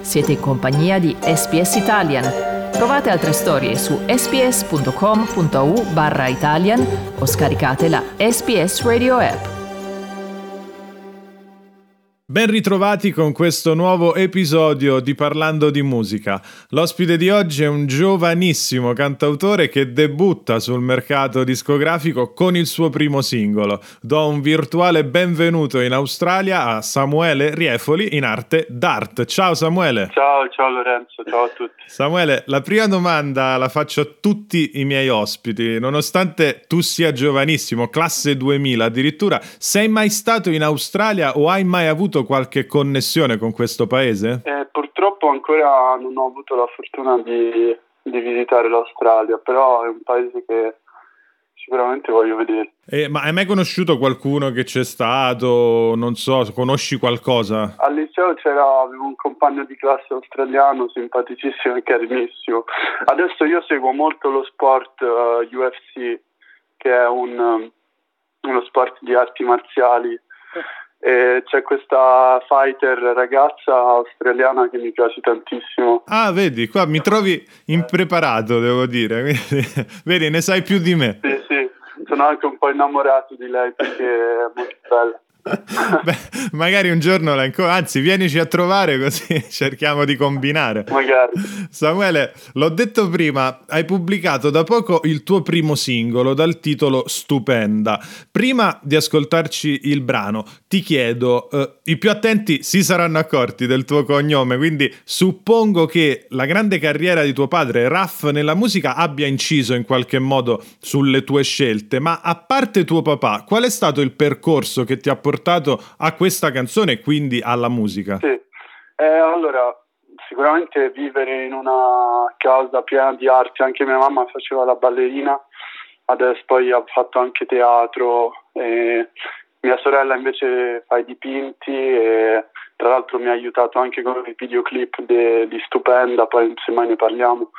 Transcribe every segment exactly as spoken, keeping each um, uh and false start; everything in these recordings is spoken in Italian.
Siete in compagnia di S B S Italian. Trovate altre storie su sbs.com.au barra Italian o scaricate la S B S Radio app. Ben ritrovati con questo nuovo episodio di Parlando di Musica. L'ospite di oggi è un giovanissimo cantautore che debutta sul mercato discografico con il suo primo singolo. Do un virtuale benvenuto in Australia a Samuele Riefoli, in arte Dart. Ciao Samuele. Ciao, ciao Lorenzo, ciao a tutti. Samuele, la prima domanda la faccio a tutti i miei ospiti. Nonostante tu sia giovanissimo, classe duemila addirittura, sei mai stato in Australia o hai mai avuto qualche connessione con questo paese? Eh, purtroppo ancora non ho avuto la fortuna di, di visitare l'Australia, però è un paese che sicuramente voglio vedere. Eh, ma hai mai conosciuto qualcuno che c'è stato? Non so, conosci qualcosa? Al liceo c'era avevo un compagno di classe australiano simpaticissimo e carinissimo. Adesso io seguo molto lo sport uh, U F C, che è un, um, uno sport di arti marziali. E c'è questa fighter ragazza australiana che mi piace tantissimo. Ah, vedi, qua mi trovi impreparato, devo dire. Vedi, ne sai più di me. Sì, sì, sono anche un po' innamorato di lei perché è molto bella. Beh, magari un giorno la inco- anzi vienici a trovare così cerchiamo di combinare. Magari. Samuele, l'ho detto prima, hai pubblicato da poco il tuo primo singolo dal titolo Stupenda. Prima di ascoltarci il brano ti chiedo, eh, i più attenti si saranno accorti del tuo cognome, quindi suppongo che la grande carriera di tuo padre Raff nella musica abbia inciso in qualche modo sulle tue scelte, ma a parte tuo papà, qual è stato il percorso che ti ha portato a questa canzone e quindi alla musica? Sì, eh, allora sicuramente vivere in una casa piena di arte, anche mia mamma faceva la ballerina, adesso poi ha fatto anche teatro, e mia sorella invece fa i dipinti e tra l'altro mi ha aiutato anche con i videoclip de, di Stupenda, poi se mai ne parliamo.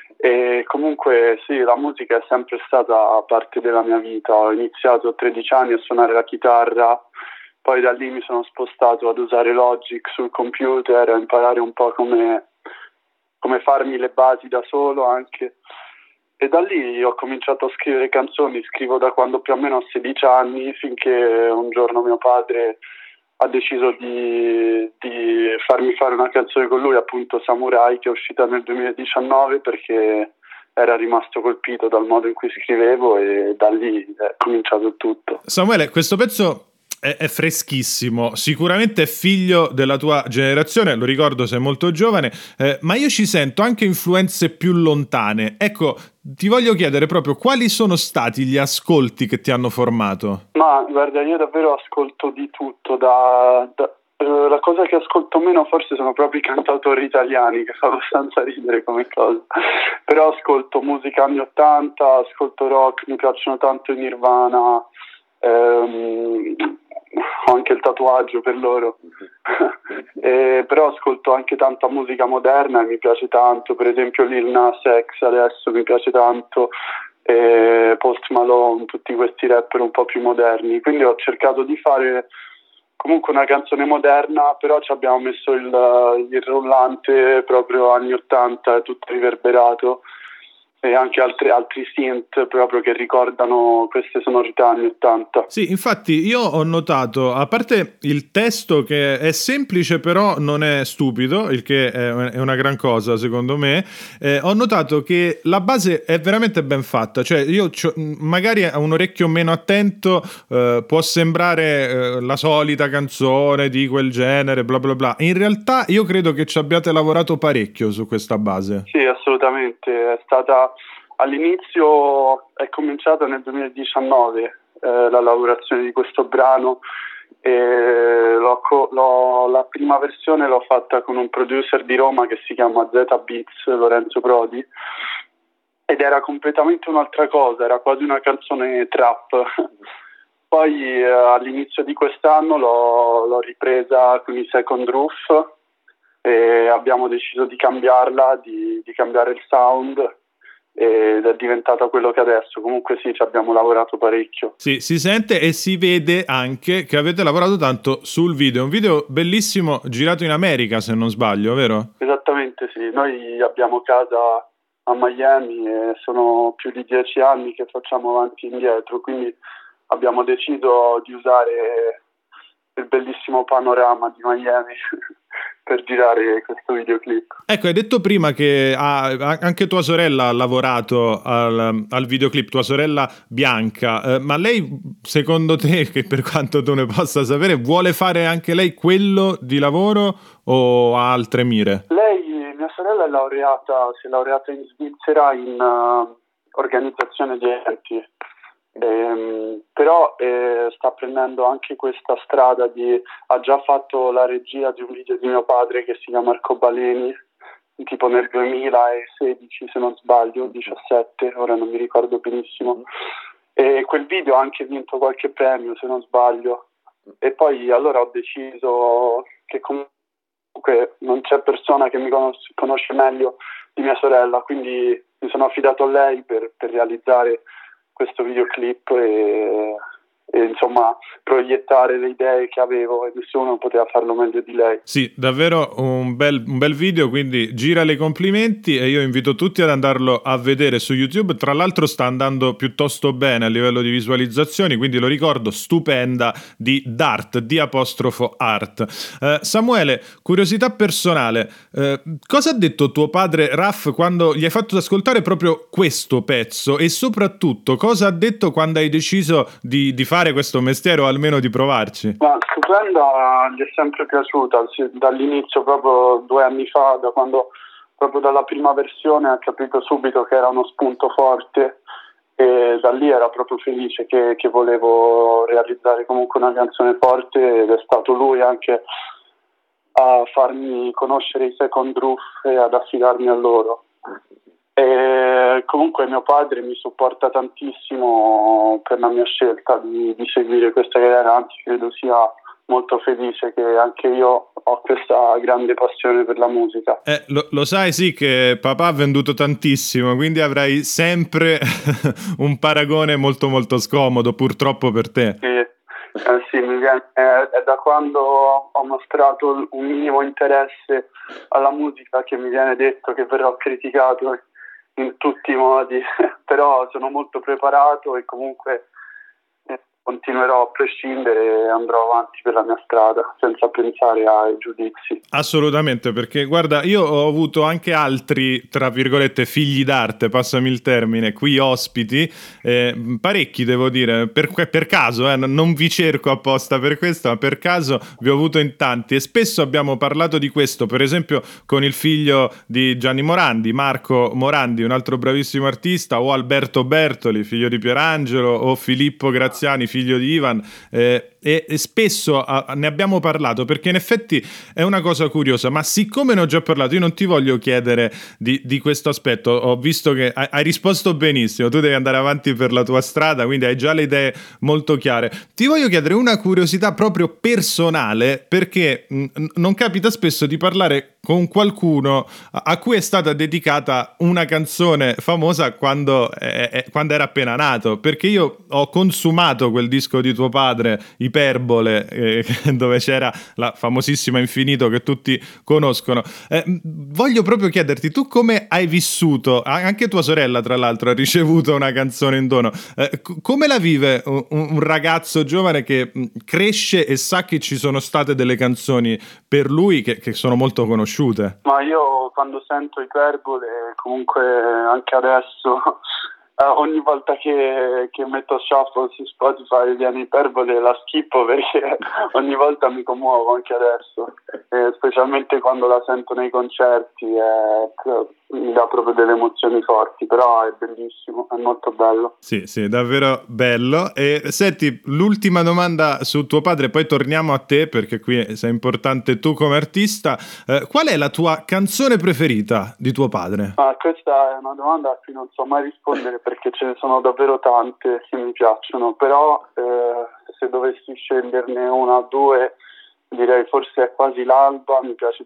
E comunque sì, la musica è sempre stata parte della mia vita. Ho iniziato a tredici anni a suonare la chitarra, poi da lì mi sono spostato ad usare Logic sul computer, a imparare un po' come, come farmi le basi da solo anche. E da lì ho cominciato a scrivere canzoni, scrivo da quando più o meno ho sedici anni, finché un giorno mio padre ha deciso di, di farmi fare una canzone con lui, appunto Samurai, che è uscita nel duemiladiciannove, perché era rimasto colpito dal modo in cui scrivevo e da lì è cominciato tutto. Samuele, questo pezzo è, è freschissimo, sicuramente è figlio della tua generazione, lo ricordo, sei molto giovane, eh, ma io ci sento anche influenze più lontane. Ecco, ti voglio chiedere proprio quali sono stati gli ascolti che ti hanno formato? Ma guarda, io davvero ascolto di tutto, da, da la cosa che ascolto meno forse sono proprio i cantautori italiani, che fa abbastanza ridere come cosa, però ascolto musica anni ottanta, ascolto rock, mi piacciono tanto i Nirvana, ehm, ho anche il tatuaggio per loro, e, però ascolto anche tanta musica moderna e mi piace tanto, per esempio Lil Nas X adesso mi piace tanto, e Post Malone, tutti questi rapper un po' più moderni, quindi ho cercato di fare comunque una canzone moderna, però ci abbiamo messo il, il rullante proprio anni ottanta, tutto riverberato, e anche altri, altri synth proprio che ricordano queste sonorità anni ottanta. Sì, infatti io ho notato, a parte il testo che è semplice però non è stupido, il che è una gran cosa secondo me, eh, ho notato che la base è veramente ben fatta, cioè io magari a un orecchio meno attento eh, può sembrare eh, la solita canzone di quel genere, bla bla bla, in realtà io credo che ci abbiate lavorato parecchio su questa base. Sì, assolutamente, è stata all'inizio è cominciata nel duemiladiciannove eh, la lavorazione di questo brano e l'ho, l'ho, la prima versione l'ho fatta con un producer di Roma che si chiama Z Beats, Lorenzo Prodi, ed era completamente un'altra cosa, era quasi una canzone trap. Poi eh, all'inizio di quest'anno l'ho, l'ho ripresa con i Second Roof e abbiamo deciso di cambiarla, di, di cambiare il sound, ed è diventata quello che adesso. Comunque sì, ci abbiamo lavorato parecchio. Sì, si sente e si vede anche che avete lavorato tanto sul video, un video bellissimo girato in America se non sbaglio, vero? Esatto. assolutamente sì. Noi abbiamo casa a Miami e sono più di dieci anni che facciamo avanti e indietro, quindi abbiamo deciso di usare il bellissimo panorama di Miami per girare questo videoclip. Ecco, hai detto prima che ha, anche tua sorella ha lavorato al, al videoclip, tua sorella Bianca, eh, ma lei, secondo te, che per quanto tu ne possa sapere, vuole fare anche lei quello di lavoro o ha altre mire? Lei, mia sorella, è laureata, si è laureata in Svizzera in uh, organizzazione di eventi. Eh, però eh, sta prendendo anche questa strada di ha già fatto la regia di un video di mio padre che si chiama Arcobaleni, tipo nel duemilasedici se non sbaglio, diciassette, ora non mi ricordo benissimo, e quel video ha anche vinto qualche premio se non sbaglio, e poi allora ho deciso che comunque non c'è persona che mi conosce, conosce meglio di mia sorella, quindi mi sono affidato a lei per, per realizzare questo videoclip e, e insomma proiettare le idee che avevo, e nessuno poteva farlo meglio di lei. Sì, davvero un bel, un bel video, quindi girale i complimenti e io invito tutti ad andarlo a vedere su YouTube. Tra l'altro sta andando piuttosto bene a livello di visualizzazioni, quindi lo ricordo, Stupenda di Dart, di apostrofo art. Eh, Samuele, curiosità personale, eh, cosa ha detto tuo padre Raf quando gli hai fatto ascoltare proprio questo pezzo, e soprattutto cosa ha detto quando hai deciso di, di fare questo mestiere o almeno di provarci? Ma Stupenda gli è sempre piaciuta, dall'inizio, proprio due anni fa, da quando proprio dalla prima versione ha capito subito che era uno spunto forte, e da lì era proprio felice che, che volevo realizzare comunque una canzone forte, ed è stato lui anche a farmi conoscere i Second Roof e ad affidarmi a loro. E comunque mio padre mi supporta tantissimo per la mia scelta di, di seguire questa carriera, anzi credo sia molto felice che anche io ho questa grande passione per la musica. Eh, lo, lo sai sì che papà ha venduto tantissimo, quindi avrai sempre un paragone molto molto scomodo, purtroppo per te. Sì, eh, sì mi viene, è, è da quando ho mostrato un minimo interesse alla musica che mi viene detto che verrò criticato in tutti i modi, però sono molto preparato e comunque eh, continuerò a prescindere e andrò avanti per la mia strada senza pensare ai giudizi. Assolutamente, perché guarda, io ho avuto anche altri, tra virgolette, figli d'arte, passami il termine, qui ospiti, eh, parecchi devo dire, per, per caso, eh, non vi cerco apposta per questo, ma per caso vi ho avuto in tanti, e spesso abbiamo parlato di questo, per esempio con il figlio di Gianni Morandi, Marco Morandi, un altro bravissimo artista, o Alberto Bertoli, figlio di Pierangelo, o Filippo Graziani, figlio di Ivan, eh, e, e spesso a, ne abbiamo parlato, perché in effetti è una cosa curiosa, ma siccome ne ho già parlato, io non ti voglio chiedere di, di questo aspetto, ho visto che hai, hai risposto benissimo, tu devi andare avanti per la tua strada, quindi hai già le idee molto chiare. Ti voglio chiedere una curiosità proprio personale, perché mh, non capita spesso di parlare con qualcuno a, a cui è stata dedicata una canzone famosa quando, eh, eh, quando era appena nato, perché io ho consumato quel disco di tuo padre, Iperbole, eh, dove c'era la famosissima Infinito che tutti conoscono. Eh, voglio proprio chiederti, tu come hai vissuto, anche tua sorella tra l'altro ha ricevuto una canzone in dono, eh, come la vive un, un ragazzo giovane che cresce e sa che ci sono state delle canzoni per lui che, che sono molto conosciute? Ma io quando sento Iperbole, comunque anche adesso, Uh, ogni volta che, che metto shuffle su Spotify viene Iperbole, la schippo perché ogni volta mi commuovo, anche adesso, e specialmente quando la sento nei concerti, eh, mi dà proprio delle emozioni forti, però è bellissimo, è molto bello. Sì, sì, davvero bello. E senti, l'ultima domanda su tuo padre, poi torniamo a te perché qui sei importante tu come artista. Eh, qual è la tua canzone preferita di tuo padre? Ah, questa è una domanda a cui non so mai rispondere perché ce ne sono davvero tante che mi piacciono, però eh, se dovessi sceglierne una o due direi forse è Quasi l'alba, mi piace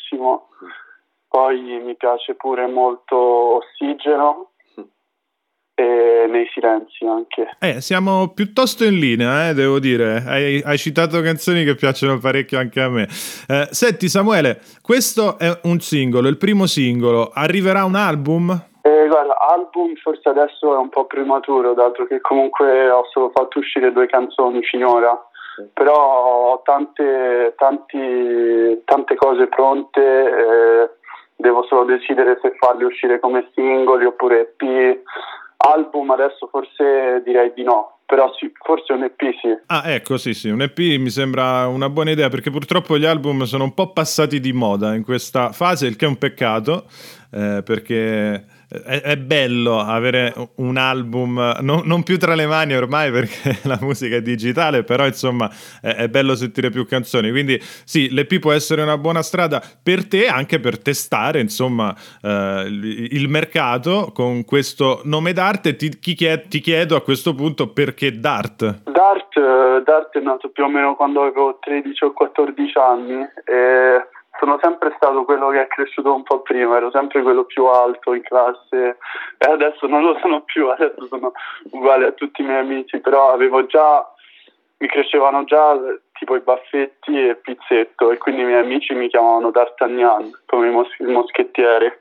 tantissimo, poi mi piace pure molto Ossigeno e nei silenzi anche. Eh, siamo piuttosto in linea, eh, devo dire. Hai, hai citato canzoni che piacciono parecchio anche a me. Eh, senti Samuele, questo è un singolo, il primo singolo. Arriverà un album? Eh, guarda, album forse adesso è un po' prematuro, dato che comunque ho solo fatto uscire due canzoni finora, però ho tante, tanti, tante cose pronte, eh, devo solo decidere se farli uscire come singoli oppure E P. Album adesso forse direi di no, però sì, forse un E P sì. Ah, ecco, sì, sì, un E P mi sembra una buona idea, perché purtroppo gli album sono un po' passati di moda in questa fase, il che è un peccato, eh, perché è, è bello avere un album non, non più tra le mani ormai, perché la musica è digitale, però insomma è, è bello sentire più canzoni, quindi sì, l'E P può essere una buona strada per te, anche per testare insomma eh, il, il mercato con questo nome d'arte. Ti, ti, chied, ti chiedo a questo punto perché Dart? Dart, uh, Dart è nato più o meno quando avevo tredici o quattordici anni e sono sempre stato quello che è cresciuto un po' prima, ero sempre quello più alto in classe e adesso non lo sono più, adesso sono uguale a tutti i miei amici, però avevo già, mi crescevano già tipo i baffetti e pizzetto e quindi i miei amici mi chiamavano D'Artagnan, come il, mos- il moschettiere,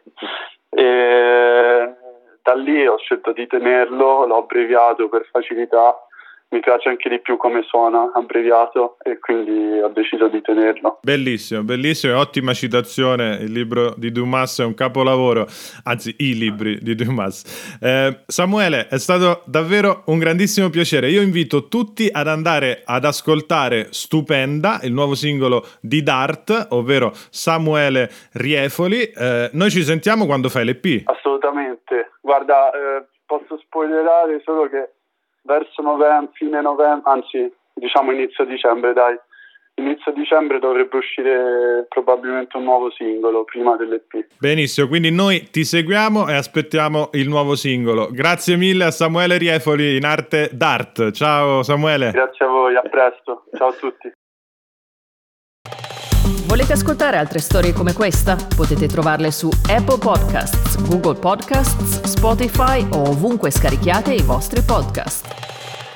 e da lì ho scelto di tenerlo, l'ho abbreviato per facilità. Mi piace anche di più come suona abbreviato e quindi ho deciso di tenerlo. Bellissimo, bellissimo e ottima citazione. Il libro di Dumas è un capolavoro, anzi i libri di Dumas. Eh, Samuele, è stato davvero un grandissimo piacere. Io invito tutti ad andare ad ascoltare Stupenda, il nuovo singolo di Dart, ovvero Samuele Riefoli. Eh, noi ci sentiamo quando fai l'E P. Assolutamente. Guarda, eh, posso spoilerare solo che verso novembre, fine novembre, anzi diciamo inizio dicembre, dai, inizio dicembre dovrebbe uscire probabilmente un nuovo singolo prima dell'E P. Benissimo, quindi noi ti seguiamo e aspettiamo il nuovo singolo. Grazie mille a Samuele Riefoli in arte Dart. Ciao Samuele. Grazie a voi, a presto. Ciao a tutti. Volete ascoltare altre storie come questa? Potete trovarle su Apple Podcasts, Google Podcasts, Spotify o ovunque scarichiate i vostri podcast.